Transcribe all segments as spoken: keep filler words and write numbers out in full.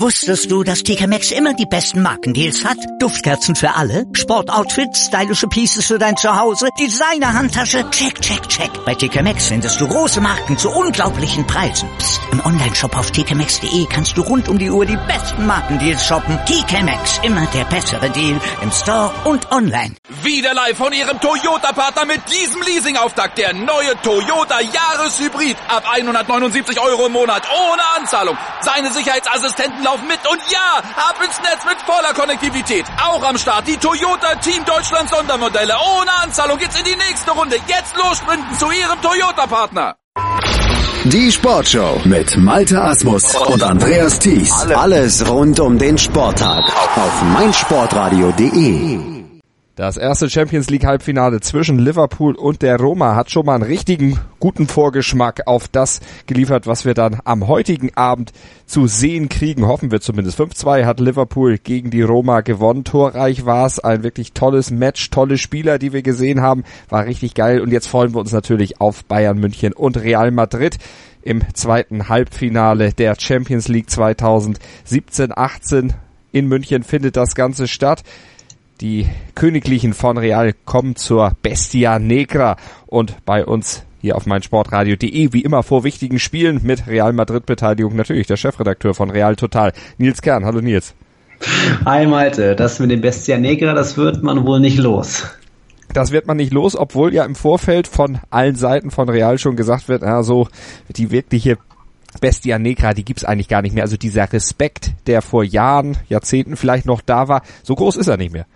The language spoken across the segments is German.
Wusstest du, dass T K Maxx immer die besten Markendeals hat? Duftkerzen für alle, Sportoutfits, stylische Pieces für dein Zuhause, Designer-Handtasche, check, check, check. Bei T K Maxx findest du große Marken zu unglaublichen Preisen. Psst. Im Onlineshop auf t k maxx punkt d e kannst du rund um die Uhr die besten Markendeals shoppen. T K Maxx, immer der bessere Deal im Store und online. Wieder live von Ihrem Toyota-Partner mit diesem Leasing-Auftakt. Der neue Toyota Jahreshybrid. Ab hundertneunundsiebzig Euro im Monat ohne Anzahlung. Seine Sicherheitsassistenten laufen mit und ja, ab ins Netz mit voller Konnektivität. Auch am Start die Toyota Team Deutschland Sondermodelle. Ohne Anzahlung geht's in die nächste Runde. Jetzt los sprinten zu Ihrem Toyota-Partner. Die Sportshow mit Malte Asmus und Andreas Thies. Alles rund um den Sporttag auf meinsportradio punkt de. Das erste Champions League Halbfinale zwischen Liverpool und der Roma hat schon mal einen richtigen guten Vorgeschmack auf das geliefert, was wir dann am heutigen Abend zu sehen kriegen. Hoffen wir zumindest. fünf zwei hat Liverpool gegen die Roma gewonnen. Torreich war es. Ein wirklich tolles Match. Tolle Spieler, die wir gesehen haben. War richtig geil. Und jetzt freuen wir uns natürlich auf Bayern München und Real Madrid im zweiten Halbfinale der Champions League zweitausendsiebzehn achtzehn. In München findet das Ganze statt. Die Königlichen von Real kommen zur Bestia Negra und bei uns hier auf meinsportradio punkt de wie immer vor wichtigen Spielen mit Real Madrid Beteiligung natürlich der Chefredakteur von Real Total, Nils Kern. Hallo Nils. Hi Malte, das mit dem Bestia Negra, das wird man wohl nicht los. Das wird man nicht los, obwohl ja im Vorfeld von allen Seiten von Real schon gesagt wird, ja, so die wirkliche Bestia Negra, die gibt's eigentlich gar nicht mehr. Also dieser Respekt, der vor Jahren, Jahrzehnten vielleicht noch da war, so groß ist er nicht mehr.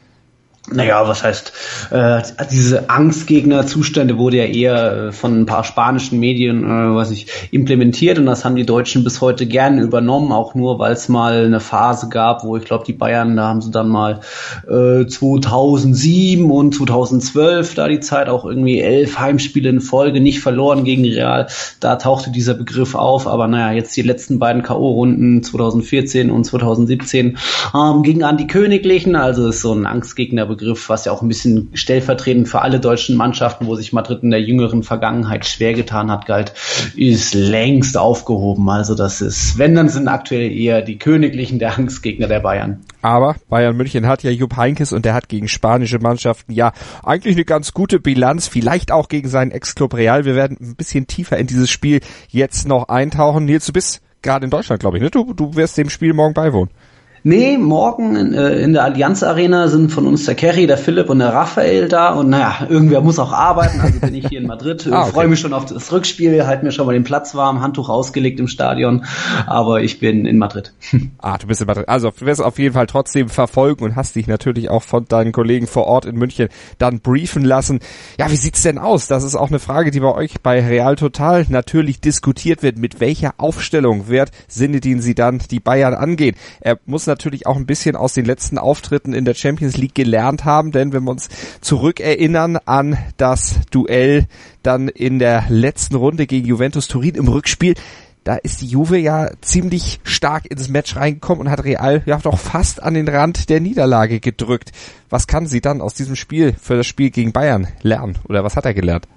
Naja, was heißt, äh, diese Angstgegner-Zustände wurde ja eher äh, von ein paar spanischen Medien, äh, was ich, implementiert und das haben die Deutschen bis heute gerne übernommen, auch nur, weil es mal eine Phase gab, wo ich glaube, die Bayern, da haben sie dann mal äh, zweitausendsieben und zweitausendzwölf, da die Zeit auch irgendwie elf Heimspiele in Folge nicht verloren gegen Real, da tauchte dieser Begriff auf, aber naja, jetzt die letzten beiden K O-Runden zweitausendvierzehn und zweitausendsiebzehn ähm, gingen an die Königlichen, also ist so ein Angstgegner Begriff, was ja auch ein bisschen stellvertretend für alle deutschen Mannschaften, wo sich Madrid in der jüngeren Vergangenheit schwer getan hat, galt, ist längst aufgehoben. Also das ist, wenn, dann sind aktuell eher die Königlichen der Angstgegner der Bayern. Aber Bayern München hat ja Jupp Heynckes und der hat gegen spanische Mannschaften ja eigentlich eine ganz gute Bilanz, vielleicht auch gegen seinen Ex-Club Real. Wir werden ein bisschen tiefer in dieses Spiel jetzt noch eintauchen. Nils, du bist gerade in Deutschland, glaube ich, ne? Du, du wirst dem Spiel morgen beiwohnen. Nee, morgen in, äh, in der Allianz Arena sind von uns der Kerry, der Philipp und der Raphael da und naja, irgendwer muss auch arbeiten, also bin ich hier in Madrid. ah, okay. Freue mich schon auf das Rückspiel, halt mir schon mal den Platz warm, Handtuch ausgelegt im Stadion, aber ich bin in Madrid. Ah, du bist in Madrid. Also du wirst auf jeden Fall trotzdem verfolgen und hast dich natürlich auch von deinen Kollegen vor Ort in München dann briefen lassen. Ja, wie sieht's denn aus? Das ist auch eine Frage, die bei euch bei Real Total natürlich diskutiert wird. Mit welcher Aufstellung wird Zinedine Zidane die Bayern angehen? Er muss natürlich auch ein bisschen aus den letzten Auftritten in der Champions League gelernt haben, denn wenn wir uns zurückerinnern an das Duell dann in der letzten Runde gegen Juventus Turin im Rückspiel, da ist die Juve ja ziemlich stark ins Match reingekommen und hat Real ja doch fast an den Rand der Niederlage gedrückt. Was kann sie dann aus diesem Spiel für das Spiel gegen Bayern lernen? Oder was hat er gelernt?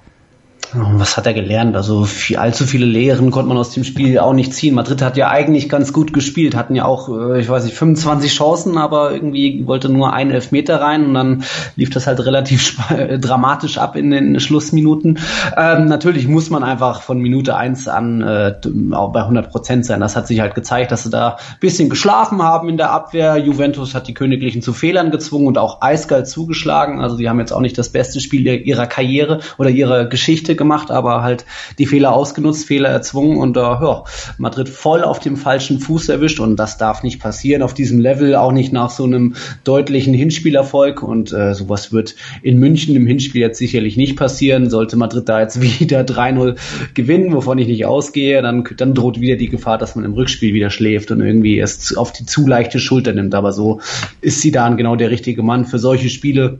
Was hat er gelernt? Also viel, allzu viele Lehren konnte man aus dem Spiel auch nicht ziehen. Madrid hat ja eigentlich ganz gut gespielt, hatten ja auch, ich weiß nicht, fünfundzwanzig Chancen, aber irgendwie wollte nur ein Elfmeter rein und dann lief das halt relativ sp- dramatisch ab in den Schlussminuten. Ähm, natürlich muss man einfach von Minute eins an äh, auch bei hundert Prozent sein. Das hat sich halt gezeigt, dass sie da ein bisschen geschlafen haben in der Abwehr. Juventus hat die Königlichen zu Fehlern gezwungen und auch eiskalt zugeschlagen. Also die haben jetzt auch nicht das beste Spiel ihrer Karriere oder ihrer Geschichte gemacht, aber halt die Fehler ausgenutzt, Fehler erzwungen und äh, ja, Madrid voll auf dem falschen Fuß erwischt und das darf nicht passieren auf diesem Level, auch nicht nach so einem deutlichen Hinspielerfolg und äh, sowas wird in München im Hinspiel jetzt sicherlich nicht passieren. Sollte Madrid da jetzt wieder drei null gewinnen, wovon ich nicht ausgehe, dann, dann droht wieder die Gefahr, dass man im Rückspiel wieder schläft und irgendwie es auf die zu leichte Schulter nimmt, aber so ist Zidane genau der richtige Mann für solche Spiele,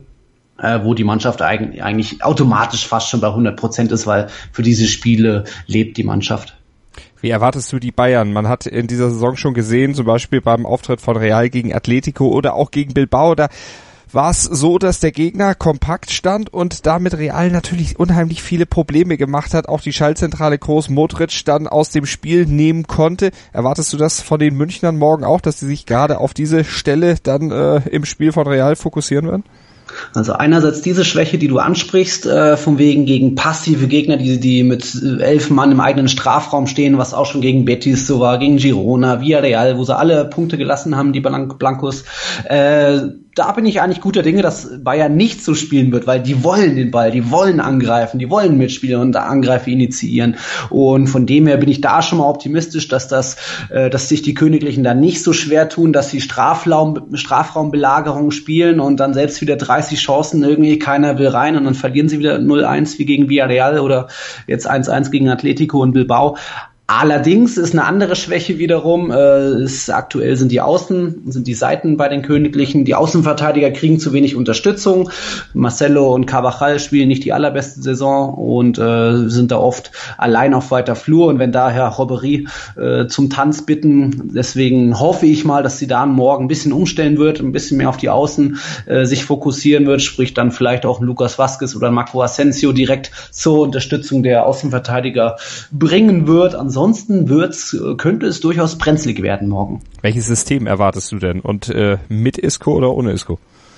wo die Mannschaft eigentlich, eigentlich automatisch fast schon bei hundert Prozent ist, weil für diese Spiele lebt die Mannschaft. Wie erwartest du die Bayern? Man hat in dieser Saison schon gesehen, zum Beispiel beim Auftritt von Real gegen Atletico oder auch gegen Bilbao, da war es so, dass der Gegner kompakt stand und damit Real natürlich unheimlich viele Probleme gemacht hat, auch die Schaltzentrale Kroos Modric dann aus dem Spiel nehmen konnte. Erwartest du das von den Münchnern morgen auch, dass sie sich gerade auf diese Stelle dann äh, im Spiel von Real fokussieren werden? Also einerseits diese Schwäche, die du ansprichst, äh, von wegen gegen passive Gegner, die die mit elf Mann im eigenen Strafraum stehen, was auch schon gegen Betis so war, gegen Girona, Villarreal, wo sie alle Punkte gelassen haben, die Blan- Blancos. Äh, da bin ich eigentlich guter Dinge, dass Bayern nicht so spielen wird, weil die wollen den Ball, die wollen angreifen, die wollen mitspielen und Angreife initiieren. Und von dem her bin ich da schon mal optimistisch, dass das, äh, dass sich die Königlichen da nicht so schwer tun, dass sie Strafraum, Strafraumbelagerung spielen und dann selbst wieder dreißig Chancen irgendwie keiner will rein und dann verlieren sie wieder null eins wie gegen Villarreal oder jetzt eins eins gegen Atletico und Bilbao. Allerdings ist eine andere Schwäche wiederum, äh, ist, aktuell sind die Außen, sind die Seiten bei den Königlichen, die Außenverteidiger kriegen zu wenig Unterstützung. Marcelo und Carvajal spielen nicht die allerbeste Saison und äh, sind da oft allein auf weiter Flur. Und wenn daher Robbery äh, zum Tanz bitten, deswegen hoffe ich mal, dass sie da morgen ein bisschen umstellen wird, ein bisschen mehr auf die Außen äh, sich fokussieren wird, sprich dann vielleicht auch Lucas Vazquez oder Marco Asensio direkt zur Unterstützung der Außenverteidiger bringen wird. Ansonsten Ansonsten wird's, könnte es durchaus brenzlig werden morgen. Welches System erwartest du denn? Und äh, mit Isco oder ohne Isco?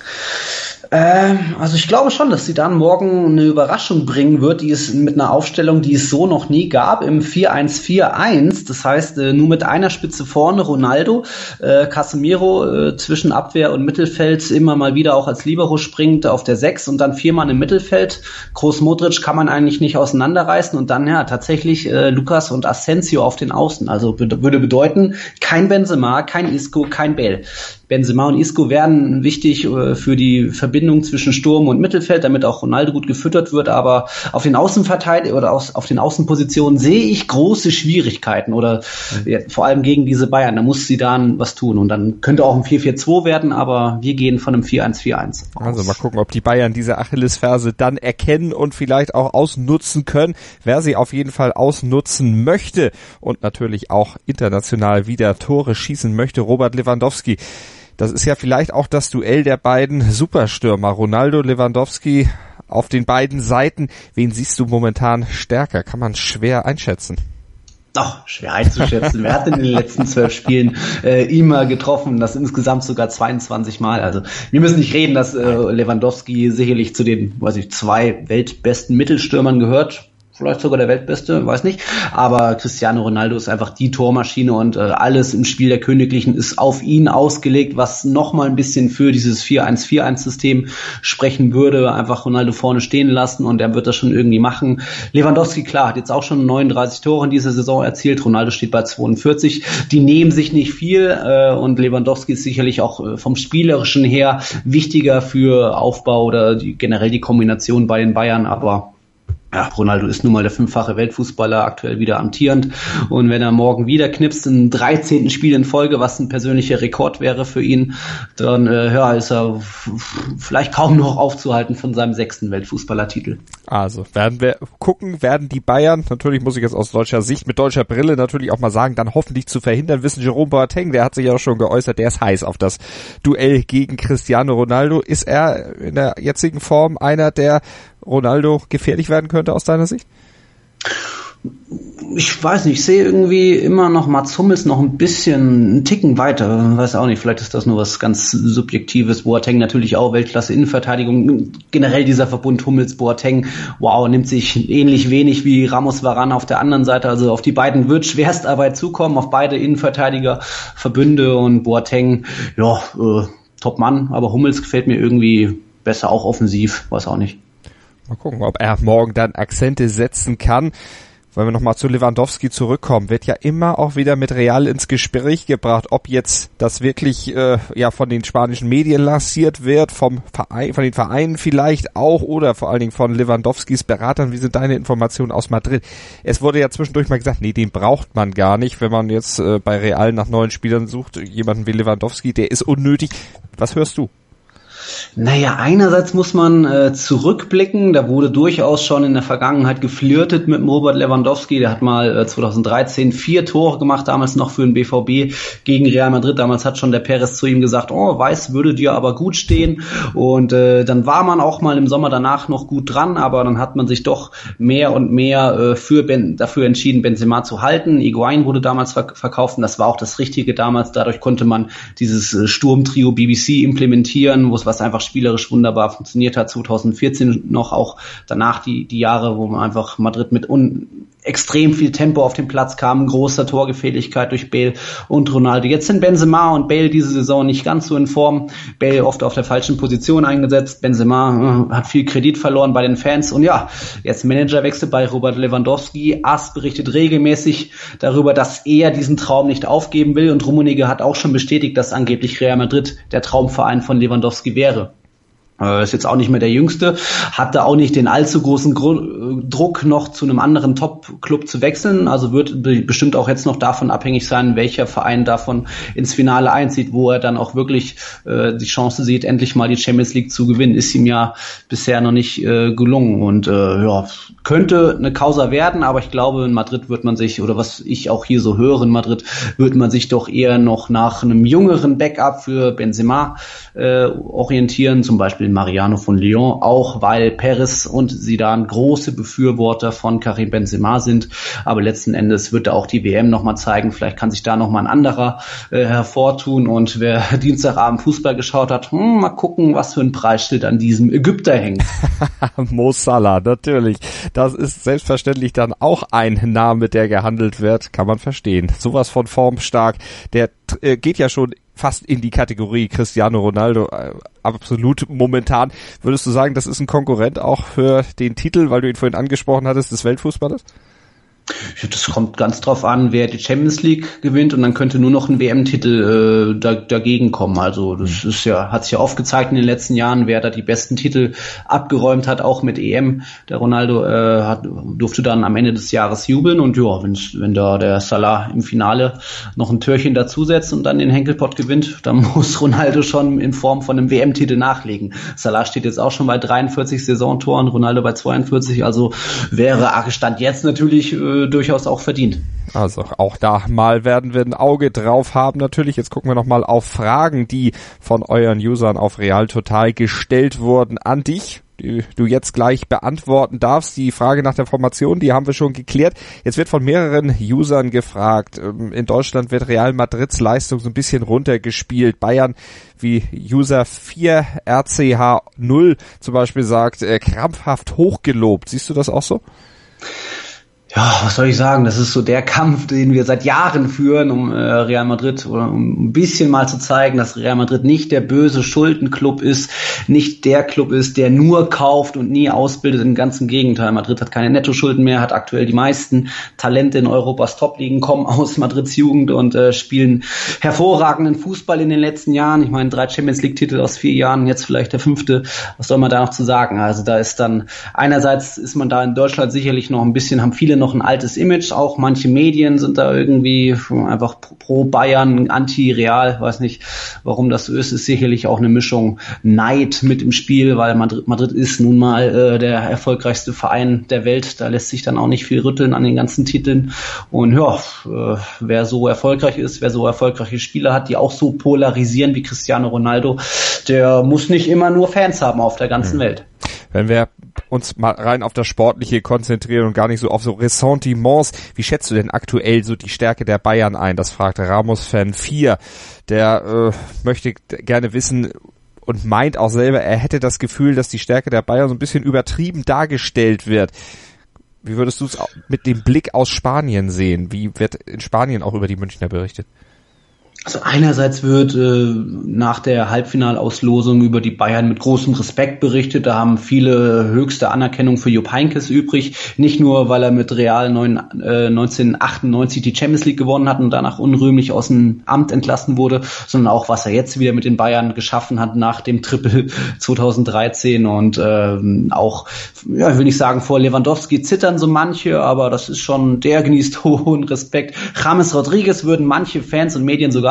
Ähm, also ich glaube schon, dass sie dann morgen eine Überraschung bringen wird, die es mit einer Aufstellung, die es so noch nie gab, im vier eins vier eins. Das heißt, äh, nur mit einer Spitze vorne Ronaldo, äh, Casemiro äh, zwischen Abwehr und Mittelfeld immer mal wieder auch als Libero springt auf der sechs und dann vier Mann im Mittelfeld. Kroos Modric kann man eigentlich nicht auseinanderreißen und dann ja tatsächlich äh, Lucas und Asensio auf den Außen. Also be- würde bedeuten, kein Benzema, kein Isco, kein Bale. Benzema und Isco werden wichtig äh, für die Verbindung zwischen Sturm und Mittelfeld, damit auch Ronaldo gut gefüttert wird, aber auf den Außenverteidigern oder aus, auf den Außenpositionen sehe ich große Schwierigkeiten oder mhm. ja, vor allem gegen diese Bayern, da muss Zidane was tun und dann könnte auch ein vier vier zwei werden, aber wir gehen von einem vier eins vier eins aus. Also mal gucken, ob die Bayern diese Achillesferse dann erkennen und vielleicht auch ausnutzen können, wer sie auf jeden Fall ausnutzen möchte und natürlich auch international wieder Tore schießen möchte, Robert Lewandowski. Das ist ja vielleicht auch das Duell der beiden Superstürmer, Ronaldo, Lewandowski auf den beiden Seiten. Wen siehst du momentan stärker? Kann man schwer einschätzen. Doch, schwer einzuschätzen. Wer hat in den letzten zwölf Spielen äh, immer getroffen? Das insgesamt sogar zweiundzwanzig Mal. Also wir müssen nicht reden, dass äh, Lewandowski sicherlich zu den, weiß ich, zwei weltbesten Mittelstürmern gehört. Vielleicht sogar der Weltbeste, weiß nicht. Aber Cristiano Ronaldo ist einfach die Tormaschine und äh, alles im Spiel der Königlichen ist auf ihn ausgelegt, was nochmal ein bisschen für dieses vier eins vier eins System sprechen würde. Einfach Ronaldo vorne stehen lassen und er wird das schon irgendwie machen. Lewandowski, klar, hat jetzt auch schon neununddreißig Tore in dieser Saison erzielt. Ronaldo steht bei zweiundvierzig. Die nehmen sich nicht viel äh, und Lewandowski ist sicherlich auch äh, vom Spielerischen her wichtiger für Aufbau oder die, generell die Kombination bei den Bayern, aber ja, Ronaldo ist nun mal der fünffache Weltfußballer, aktuell wieder amtierend. Und wenn er morgen wieder knipst, im dreizehnten Spiel in Folge, was ein persönlicher Rekord wäre für ihn, dann äh, ja, ist er f- vielleicht kaum noch aufzuhalten von seinem sechsten Weltfußballertitel. Also werden wir gucken, werden die Bayern, natürlich muss ich jetzt aus deutscher Sicht, mit deutscher Brille natürlich auch mal sagen, dann hoffentlich zu verhindern, wissen Jerome Boateng, der hat sich ja auch schon geäußert, der ist heiß auf das Duell gegen Cristiano Ronaldo. Ist er in der jetzigen Form einer, der Ronaldo gefährlich werden könnte aus deiner Sicht? Ich weiß nicht, ich sehe irgendwie immer noch Mats Hummels noch ein bisschen einen Ticken weiter. Weiß auch nicht, vielleicht ist das nur was ganz Subjektives. Boateng natürlich auch, Weltklasse Innenverteidigung. Generell dieser Verbund Hummels-Boateng, wow, nimmt sich ähnlich wenig wie Ramos-Varane auf der anderen Seite. Also auf die beiden wird Schwerstarbeit zukommen, auf beide Innenverteidiger, Verbünde und Boateng, ja, äh, Top-Mann. Aber Hummels gefällt mir irgendwie besser, auch offensiv, weiß auch nicht. Mal gucken, ob er morgen dann Akzente setzen kann. Wenn wir nochmal zu Lewandowski zurückkommen, wird ja immer auch wieder mit Real ins Gespräch gebracht, ob jetzt das wirklich äh, ja von den spanischen Medien lanciert wird, vom Verein, von den Vereinen vielleicht auch oder vor allen Dingen von Lewandowskis Beratern. Wie sind deine Informationen aus Madrid? Es wurde ja zwischendurch mal gesagt, nee, den braucht man gar nicht, wenn man jetzt äh, bei Real nach neuen Spielern sucht. Jemanden wie Lewandowski, der ist unnötig. Was hörst du? Naja, einerseits muss man äh, zurückblicken, da wurde durchaus schon in der Vergangenheit geflirtet mit dem Robert Lewandowski, der hat mal äh, zweitausenddreizehn vier Tore gemacht, damals noch für den B V B gegen Real Madrid, damals hat schon der Perez zu ihm gesagt, oh, Weiß würde dir aber gut stehen und äh, dann war man auch mal im Sommer danach noch gut dran, aber dann hat man sich doch mehr und mehr äh, für ben, dafür entschieden, Benzema zu halten. Higuaín wurde damals verk- verkauft und das war auch das Richtige damals, dadurch konnte man dieses äh, Sturmtrio B B C implementieren, wo es was einfach spielerisch wunderbar funktioniert hat, zweitausendvierzehn noch, auch danach die die Jahre, wo man einfach Madrid mit un extrem viel Tempo auf den Platz kam, großer Torgefährlichkeit durch Bale und Ronaldo. Jetzt sind Benzema und Bale diese Saison nicht ganz so in Form. Bale oft auf der falschen Position eingesetzt. Benzema äh, hat viel Kredit verloren bei den Fans. Und ja, jetzt Managerwechsel bei Robert Lewandowski. AS berichtet regelmäßig darüber, dass er diesen Traum nicht aufgeben will. Und Rummenigge hat auch schon bestätigt, dass angeblich Real Madrid der Traumverein von Lewandowski wäre. Ist jetzt auch nicht mehr der Jüngste, hatte auch nicht den allzu großen Gru- Druck, noch zu einem anderen Top-Club zu wechseln. Also wird be- bestimmt auch jetzt noch davon abhängig sein, welcher Verein davon ins Finale einzieht, wo er dann auch wirklich äh, die Chance sieht, endlich mal die Champions League zu gewinnen. Ist ihm ja bisher noch nicht äh, gelungen und äh, ja, könnte eine Causa werden, aber ich glaube, in Madrid wird man sich, oder was ich auch hier so höre, in Madrid wird man sich doch eher noch nach einem jüngeren Backup für Benzema äh, orientieren, zum Beispiel Mariano von Lyon, auch weil Perez und Zidane große Befürworter von Karim Benzema sind, aber letzten Endes wird da auch die W M nochmal zeigen, vielleicht kann sich da nochmal ein anderer äh, hervortun und wer Dienstagabend Fußball geschaut hat, hm, mal gucken, was für ein Preisschild an diesem Ägypter hängt. Mo Salah, natürlich. Das ist selbstverständlich dann auch ein Name, der gehandelt wird, kann man verstehen. Sowas von formstark, der äh, geht ja schon fast in die Kategorie Cristiano Ronaldo, äh, absolut momentan. Würdest du sagen, das ist ein Konkurrent auch für den Titel, weil du ihn vorhin angesprochen hattest, des Weltfußballers? Das kommt ganz drauf an, wer die Champions League gewinnt und dann könnte nur noch ein W M-Titel äh, da, dagegen kommen. Also das ist ja, hat sich ja oft gezeigt in den letzten Jahren, wer da die besten Titel abgeräumt hat, auch mit E M. Der Ronaldo äh, hat, durfte dann am Ende des Jahres jubeln und ja, wenn, wenn da der Salah im Finale noch ein Türchen dazusetzt und dann den Henkelpott gewinnt, dann muss Ronaldo schon in Form von einem W M-Titel nachlegen. Salah steht jetzt auch schon bei dreiundvierzig Saisontoren, Ronaldo bei zweiundvierzig, also wäre Stand jetzt natürlich äh, durchaus auch verdient. Also auch da mal werden wir ein Auge drauf haben natürlich. Jetzt gucken wir nochmal auf Fragen, die von euren Usern auf Real Total gestellt wurden an dich, die du jetzt gleich beantworten darfst. Die Frage nach der Formation, die haben wir schon geklärt. Jetzt wird von mehreren Usern gefragt. In Deutschland wird Real Madrids Leistung so ein bisschen runtergespielt. Bayern, wie User vier R C H null zum Beispiel sagt, äh, krampfhaft hochgelobt. Siehst du das auch so? Ja, was soll ich sagen? Das ist so der Kampf, den wir seit Jahren führen, um äh, Real Madrid, oder um ein bisschen mal zu zeigen, dass Real Madrid nicht der böse Schuldenclub ist, nicht der Club ist, der nur kauft und nie ausbildet. Im ganzen Gegenteil. Madrid hat keine Nettoschulden mehr, hat aktuell die meisten Talente in Europas Top-Ligen, kommen aus Madrids Jugend und äh, spielen hervorragenden Fußball in den letzten Jahren. Ich meine, drei Champions-League-Titel aus vier Jahren, jetzt vielleicht der fünfte. Was soll man da noch zu sagen? Also da ist dann, einerseits ist man da in Deutschland sicherlich noch ein bisschen, haben viele noch ein altes Image, auch manche Medien sind da irgendwie einfach pro Bayern, anti-Real, weiß nicht, warum das so ist, ist sicherlich auch eine Mischung Neid mit im Spiel, weil Madrid, Madrid ist nun mal äh, der erfolgreichste Verein der Welt, da lässt sich dann auch nicht viel rütteln an den ganzen Titeln und ja, äh, wer so erfolgreich ist, wer so erfolgreiche Spieler hat, die auch so polarisieren wie Cristiano Ronaldo, der muss nicht immer nur Fans haben auf der ganzen mhm. Welt. Wenn wir uns mal rein auf das Sportliche konzentrieren und gar nicht so auf so Ressentiments, wie schätzt du denn aktuell so die Stärke der Bayern ein? Das fragt Ramos-Fan vier. Der äh, möchte gerne wissen und meint auch selber, er hätte das Gefühl, dass die Stärke der Bayern so ein bisschen übertrieben dargestellt wird. Wie würdest du es mit dem Blick aus Spanien sehen? Wie wird in Spanien auch über die Münchner berichtet? Also einerseits wird äh, nach der Halbfinalauslosung über die Bayern mit großem Respekt berichtet. Da haben viele höchste Anerkennung für Jupp Heynckes übrig. Nicht nur, weil er mit Real neun, äh, neunzehnhundertachtundneunzig die Champions League gewonnen hat und danach unrühmlich aus dem Amt entlassen wurde, sondern auch, was er jetzt wieder mit den Bayern geschaffen hat nach dem Triple zweitausenddreizehn. Und äh, auch, ja, ich will nicht sagen, vor Lewandowski zittern so manche, aber das ist schon, der genießt hohen Respekt. James Rodriguez würden manche Fans und Medien sogar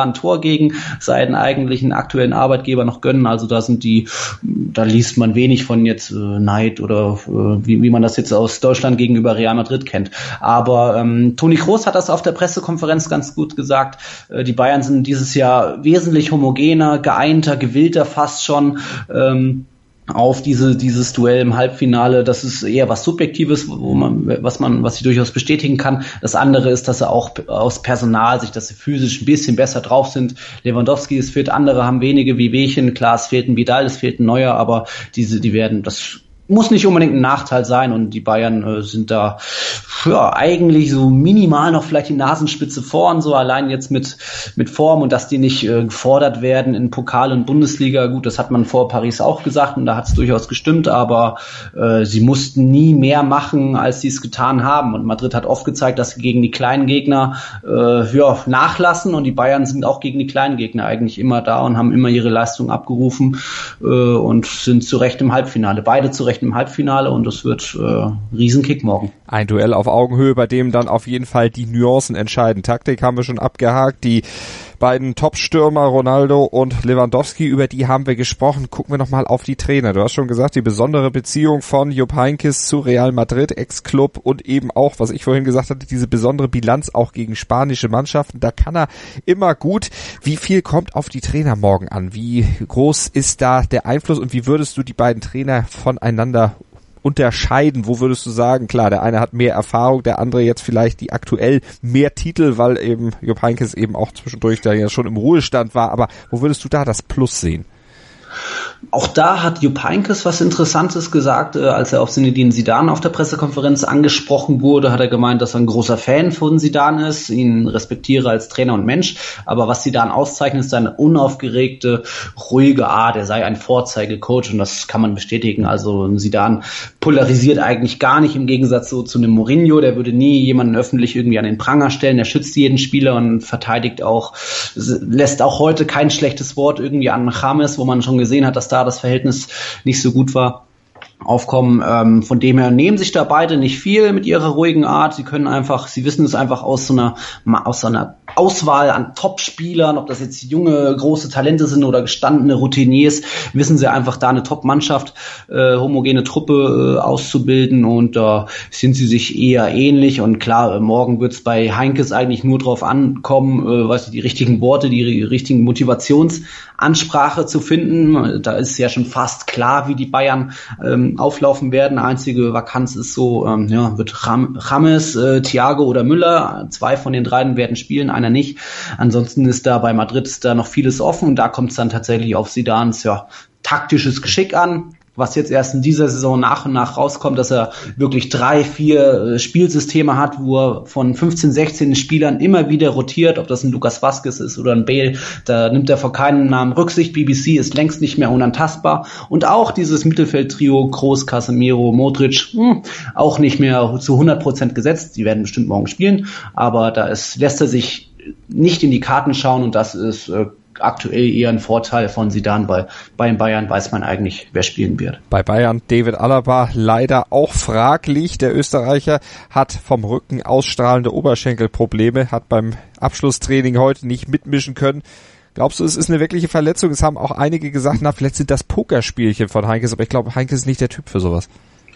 sogar ein Tor gegen seinen eigentlichen aktuellen Arbeitgeber noch gönnen. Also da sind die, da liest man wenig von jetzt äh, Neid oder äh, wie, wie man das jetzt aus Deutschland gegenüber Real Madrid kennt. Aber ähm, Toni Kroos hat das auf der Pressekonferenz ganz gut gesagt. Äh, die Bayern sind dieses Jahr wesentlich homogener, geeinter, gewillter fast schon. Ähm, auf diese dieses Duell im Halbfinale. Das ist eher was Subjektives, wo man was man was ich durchaus bestätigen kann. Das andere ist, dass sie auch aus Personalsicht, dass sie physisch ein bisschen besser drauf sind. Lewandowski ist fit, andere haben wenige wie Wehchen. Klar, es fehlt ein Vidal, es fehlt ein Neuer, aber diese die werden das muss nicht unbedingt ein Nachteil sein und die Bayern äh, sind da ja eigentlich so minimal noch vielleicht die Nasenspitze vorn, so allein jetzt mit mit Form und dass die nicht äh, gefordert werden in Pokal und Bundesliga. Gut, das hat man vor Paris auch gesagt und da hat es durchaus gestimmt, aber äh, sie mussten nie mehr machen, als sie es getan haben und Madrid hat oft gezeigt, dass sie gegen die kleinen Gegner äh, ja nachlassen und die Bayern sind auch gegen die kleinen Gegner eigentlich immer da und haben immer ihre Leistung abgerufen äh, und sind zu Recht im Halbfinale. Beide zu Recht im Halbfinale und es wird äh, Riesenkick morgen. Ein Duell auf Augenhöhe, bei dem dann auf jeden Fall die Nuancen entscheiden. Taktik haben wir schon abgehakt, die beiden Top-Stürmer Ronaldo und Lewandowski, über die haben wir gesprochen. Gucken wir nochmal auf die Trainer. Du hast schon gesagt, die besondere Beziehung von Jupp Heynckes zu Real Madrid, Ex-Club und eben auch, was ich vorhin gesagt hatte, diese besondere Bilanz auch gegen spanische Mannschaften. Da kann er immer gut. Wie viel kommt auf die Trainer morgen an? Wie groß ist da der Einfluss und wie würdest du die beiden Trainer voneinander unterscheiden? Wo würdest du sagen, klar, der eine hat mehr Erfahrung, der andere jetzt vielleicht die aktuell mehr Titel, weil eben Jupp Heynckes eben auch zwischendurch da ja schon im Ruhestand war, aber wo würdest du da das Plus sehen? Auch da hat Jupp Heynckes was Interessantes gesagt, äh, als er auf Zinedine Zidane auf der Pressekonferenz angesprochen wurde, hat er gemeint, dass er ein großer Fan von Zidane ist, ihn respektiere als Trainer und Mensch, aber was Zidane auszeichnet, ist seine unaufgeregte, ruhige Art, er sei ein Vorzeigecoach und das kann man bestätigen, also Zidane polarisiert eigentlich gar nicht im Gegensatz so zu einem Mourinho, der würde nie jemanden öffentlich irgendwie an den Pranger stellen, der schützt jeden Spieler und verteidigt auch, lässt auch heute kein schlechtes Wort irgendwie an James, wo man schon gesehen hat, dass da das Verhältnis nicht so gut war, aufkommen. Ähm, von dem her nehmen sich da beide nicht viel mit ihrer ruhigen Art. Sie können einfach, sie wissen es einfach aus so einer, aus so einer Auswahl an Top-Spielern, ob das jetzt junge, große Talente sind oder gestandene Routiniers, wissen sie einfach da eine Top-Mannschaft, äh, homogene Truppe äh, auszubilden und da äh, sind sie sich eher ähnlich und klar, äh, morgen wird es bei Heynckes eigentlich nur drauf ankommen, äh, weiß ich, die richtigen Worte, die, die richtigen Motivationsansprache zu finden. Da ist ja schon fast klar, wie die Bayern ähm, auflaufen werden. Einzige Vakanz ist so, ähm, ja, wird Ram- James, äh, Thiago oder Müller. Zwei von den dreien werden spielen, einer nicht. Ansonsten ist da bei Madrid ist da noch vieles offen und da kommt es dann tatsächlich auf Zidanes ja, taktisches Geschick an. Was jetzt erst in dieser Saison nach und nach rauskommt, dass er wirklich drei, vier Spielsysteme hat, wo er von fünfzehn, sechzehn Spielern immer wieder rotiert, ob das ein Lucas Vazquez ist oder ein Bale, da nimmt er vor keinen Namen Rücksicht. B B C ist längst nicht mehr unantastbar und auch dieses Mittelfeldtrio Kroos, Casemiro, Modric, hm, auch nicht mehr zu hundert Prozent gesetzt. Die werden bestimmt morgen spielen, aber da ist, lässt er sich nicht in die Karten schauen und das ist äh, aktuell eher ein Vorteil von Zidane, weil bei den Bayern weiß man eigentlich, wer spielen wird. Bei Bayern David Alaba leider auch fraglich. Der Österreicher hat vom Rücken ausstrahlende Oberschenkelprobleme, hat beim Abschlusstraining heute nicht mitmischen können. Glaubst du, es ist eine wirkliche Verletzung? Es haben auch einige gesagt, na, vielleicht sind das Pokerspielchen von Heynckes, aber ich glaube, Heynckes ist nicht der Typ für sowas.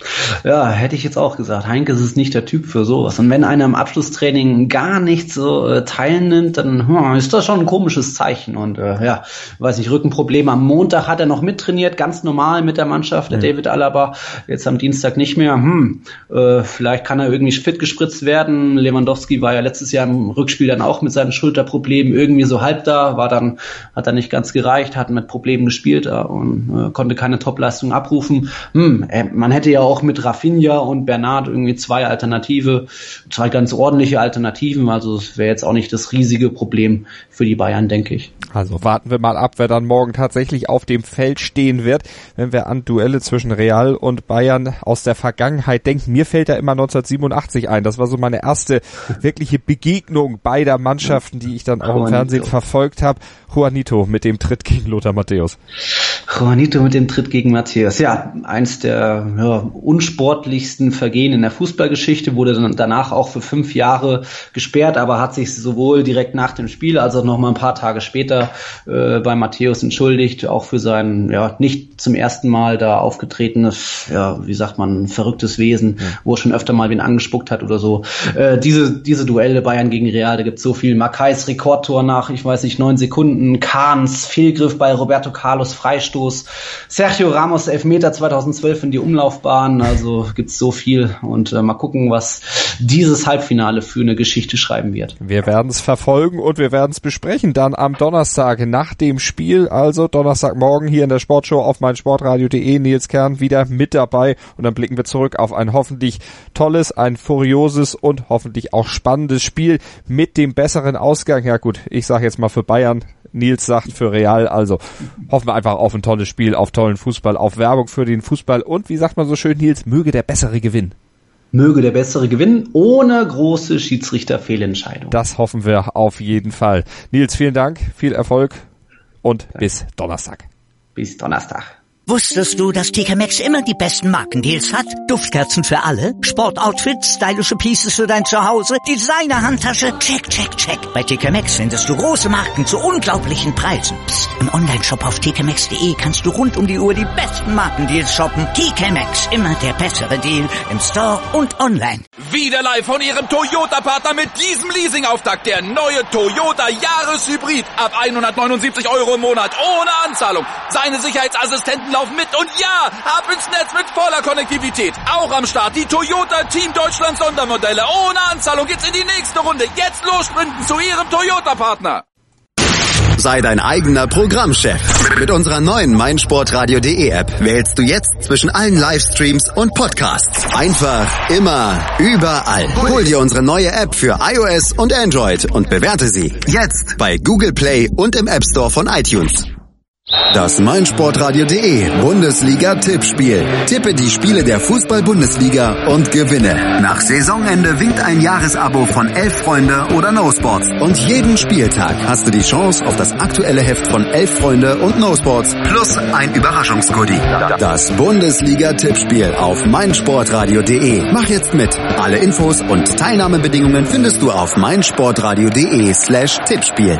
Ja, hätte ich jetzt auch gesagt. Heynckes ist nicht der Typ für sowas. Und wenn einer im Abschlusstraining gar nicht so äh, teilnimmt, dann hm, ist das schon ein komisches Zeichen. Und äh, ja, weiß nicht, Rückenprobleme. Am Montag hat er noch mittrainiert, ganz normal mit der Mannschaft, der mhm. David Alaba. Jetzt am Dienstag nicht mehr. Hm, äh, vielleicht kann er irgendwie fit gespritzt werden. Lewandowski war ja letztes Jahr im Rückspiel dann auch mit seinen Schulterproblemen irgendwie so halb da, war dann, hat dann nicht ganz gereicht, hat mit Problemen gespielt äh, und äh, konnte keine Topleistung abrufen. Hm, äh, man hätte ja auch mit Rafinha und Bernat irgendwie zwei Alternative, zwei ganz ordentliche Alternativen, also es wäre jetzt auch nicht das riesige Problem für die Bayern, denke ich. Also warten wir mal ab, wer dann morgen tatsächlich auf dem Feld stehen wird, wenn wir an Duelle zwischen Real und Bayern aus der Vergangenheit denken. Mir fällt da immer neunzehnhundertsiebenundachtzig ein, das war so meine erste wirkliche Begegnung beider Mannschaften, die ich dann auch im Fernsehen verfolgt habe. Juanito mit dem Tritt gegen Lothar Matthäus. Juanito mit dem Tritt gegen Matthäus. Ja, eins der ja, unsportlichsten Vergehen in der Fußballgeschichte, wurde dann danach auch für fünf Jahre gesperrt, aber hat sich sowohl direkt nach dem Spiel als auch noch mal ein paar Tage später äh, bei Matthäus entschuldigt, auch für sein ja nicht zum ersten Mal da aufgetretenes, ja, wie sagt man, verrücktes Wesen, ja. wo er schon öfter mal wen angespuckt hat oder so. Äh, diese diese Duelle Bayern gegen Real, da gibt's so viel. Makais Rekordtor nach, ich weiß nicht, neun Sekunden, Kahns Fehlgriff bei Roberto Carlos, Freistoß, Sergio Ramos Elfmeter zweitausendzwölf in die Umlaufbahn, also gibt's so viel und äh, mal gucken, was dieses Halbfinale für eine Geschichte schreiben wird. Wir werden es verfolgen und wir werden es besprechen dann am Donnerstag nach dem Spiel, also Donnerstagmorgen hier in der Sportshow auf meinsportradio punkt de. Nils Kern wieder mit dabei und dann blicken wir zurück auf ein hoffentlich tolles, ein furioses und hoffentlich auch spannendes Spiel mit dem besseren Ausgang. Ja gut, ich sage jetzt mal für Bayern, Nils sagt für Real, also hoffen wir einfach auf ein tolles Spiel, auf tollen Fußball, auf Werbung für den Fußball und wie sagt man so schön, Nils, möge der Bessere gewinnen. Möge der Bessere gewinnen, ohne große Schiedsrichterfehlentscheidung. Das hoffen wir auf jeden Fall. Nils, vielen Dank, viel Erfolg und ja. bis Donnerstag. Bis Donnerstag. Wusstest du, dass T K Maxx immer die besten Markendeals hat? Duftkerzen für alle, Sportoutfits, stylische Pieces für dein Zuhause, Designer-Handtasche, check, check, check. Bei T K Maxx findest du große Marken zu unglaublichen Preisen. Psst. Im Onlineshop auf t k maxx punkt de kannst du rund um die Uhr die besten Markendeals shoppen. T K Maxx, immer der bessere Deal im Store und online. Wieder live von ihrem Toyota-Partner mit diesem Leasing-Auftakt. Der neue Toyota Jahreshybrid. Ab hundertneunundsiebzig Euro im Monat ohne Anzahlung. Seine Sicherheitsassistenten laufen mit und ja, ab ins Netz mit voller Konnektivität. Auch am Start die Toyota Team Deutschland Sondermodelle. Ohne Anzahlung geht's in die nächste Runde. Jetzt los sprinten zu ihrem Toyota-Partner. Sei dein eigener Programmchef. Mit unserer neuen meinsportradio punkt de App wählst du jetzt zwischen allen Livestreams und Podcasts. Einfach, immer, überall. Hol dir unsere neue App für iOS und Android und bewerte sie jetzt bei Google Play und im App Store von iTunes. Das meinsportradio punkt de Bundesliga-Tippspiel. Tippe die Spiele der Fußball-Bundesliga und gewinne. Nach Saisonende winkt ein Jahresabo von Elf Freunde oder No Sports. Und jeden Spieltag hast du die Chance auf das aktuelle Heft von Elf Freunde und No Sports plus ein Überraschungsgoodie. Das Bundesliga-Tippspiel auf meinsportradio punkt de. Mach jetzt mit. Alle Infos und Teilnahmebedingungen findest du auf meinsportradio punkt de slash Tippspiel.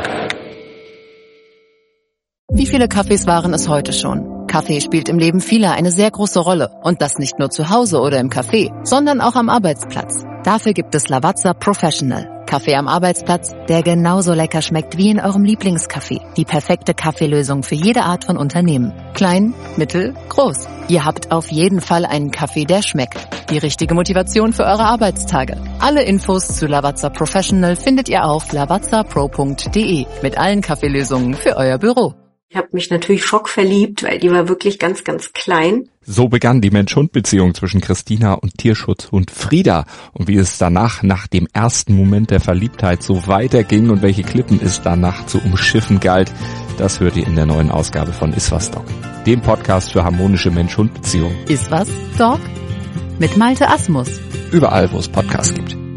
Wie viele Kaffees waren es heute schon? Kaffee spielt im Leben vieler eine sehr große Rolle. Und das nicht nur zu Hause oder im Café, sondern auch am Arbeitsplatz. Dafür gibt es Lavazza Professional. Kaffee am Arbeitsplatz, der genauso lecker schmeckt wie in eurem Lieblingscafé. Die perfekte Kaffeelösung für jede Art von Unternehmen. Klein, mittel, groß. Ihr habt auf jeden Fall einen Kaffee, der schmeckt. Die richtige Motivation für eure Arbeitstage. Alle Infos zu Lavazza Professional findet ihr auf lavazza pro punkt de mit allen Kaffeelösungen für euer Büro. Ich habe mich natürlich schockverliebt, weil die war wirklich ganz, ganz klein. So begann die Mensch-Hund-Beziehung zwischen Christina und Tierschutzhund Frieda. Und wie es danach, nach dem ersten Moment der Verliebtheit, so weiterging und welche Klippen es danach zu umschiffen galt, das hört ihr in der neuen Ausgabe von Iswas Dog, dem Podcast für harmonische Mensch-Hund-Beziehungen. Iswas Dog? Mit Malte Asmus. Überall, wo es Podcasts gibt.